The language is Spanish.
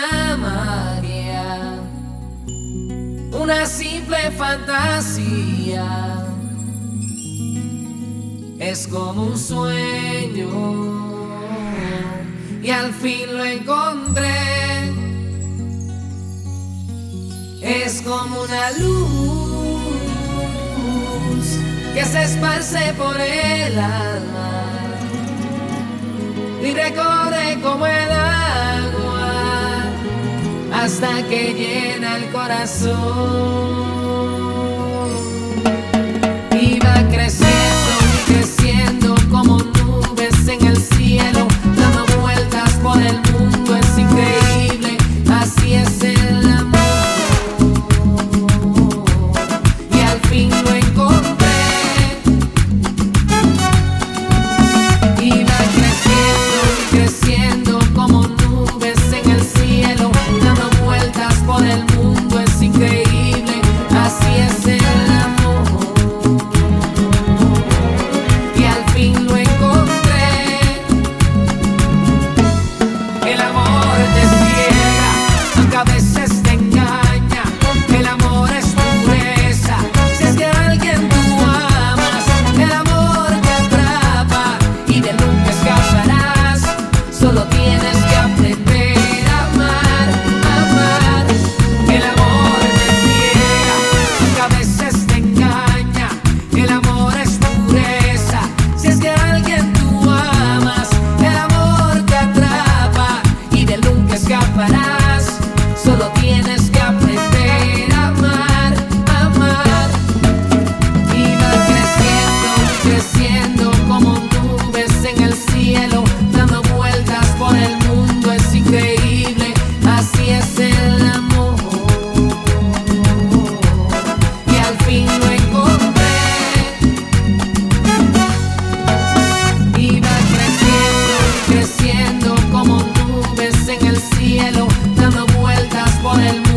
una magia, una simple fantasía. Es como un sueño y al fin lo encontré. Es como una luz que se esparce por el alma y recorre como el agua hasta que llena el corazón. Y va creciendo y creciendo como nubes en el cielo, dando vueltas por el mundo. Es increíble, así es el amor. Y al fin lo encontré. Y va creciendo y creciendo como nubes en el cielo, dando vueltas por el mundo. Es increíble, así es el amor. Y al fin lo encontré. El amor te ciega, aunque a veces te engaña. El amor es pureza, si es que a alguien tú amas. El amor te atrapa y de nunca escaparás. Solo tienes que aprender a amar, amar. El amor te ciega, aunque a veces te engaña. El amor es pureza, si es que a alguien tú amas. El amor te atrapa y de nunca escaparás. Solo tienes que aprender a amar, amar. Y va creciendo y creciendo como nubes en el cielo, dando vueltas por el mundo. Es increíble, así es el amor. Y al fin lo encontré. Y va creciendo y creciendo como nubes en el cielo, dando vueltas por el mundo.